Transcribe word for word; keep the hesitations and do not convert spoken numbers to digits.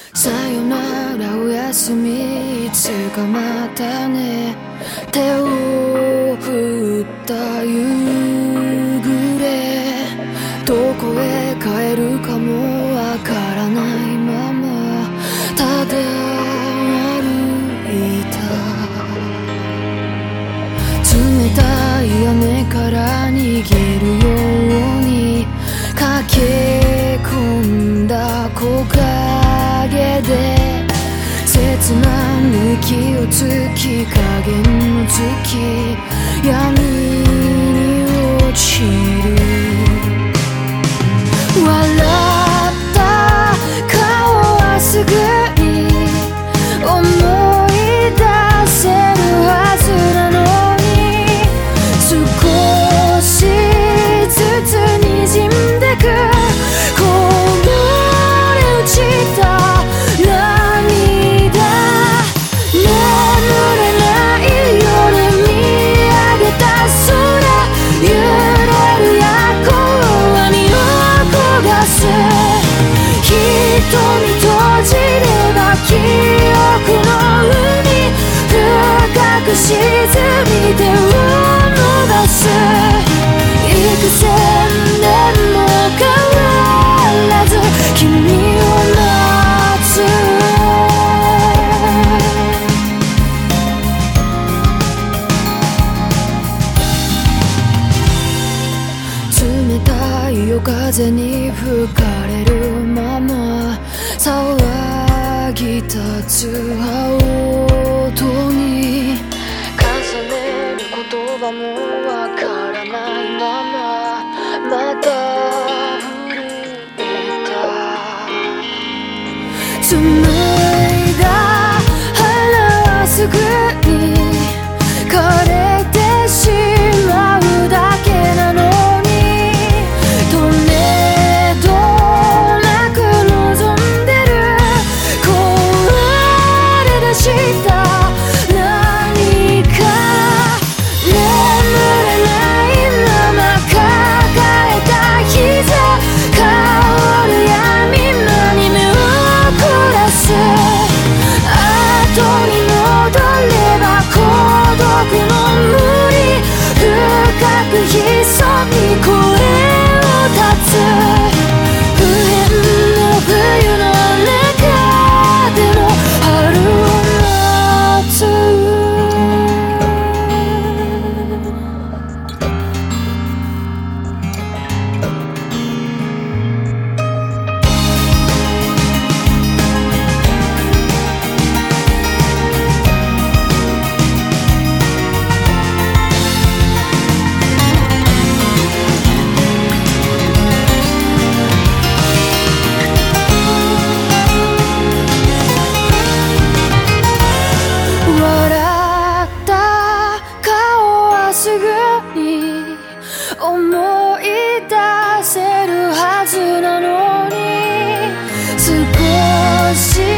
さよならおやすみいつかまたね手を振った夕暮れどこへ帰るかもわからないままただ歩いた冷たい雨から逃げるように駆け込んだ木陰で切な息をつき影の月闇に落ちる笑った顔はすぐに思い出せるはずなのに少しずつ滲んでくこぼれ落ちた涙眠れない夜見上げた空揺れる夜行に焦がす瞳閉じれば記憶の海深く沈み手を伸ばす幾千年も変わらず君を待つ冷たい夜風に吹かれるまま騒ぎ立つ羽音に重ねる言葉もわからないまままた震えた紡いだ花はすぐに枯れてしまうだけなのにとめどなく望んでる壊れ出した何か眠れないまま抱えた膝香る闇間に目を凝らす後に戻れば孤独の森深く潜み声を立つ不変の冬の中でも春を待つ笑った顔はすぐに思い出せるはずなのに少し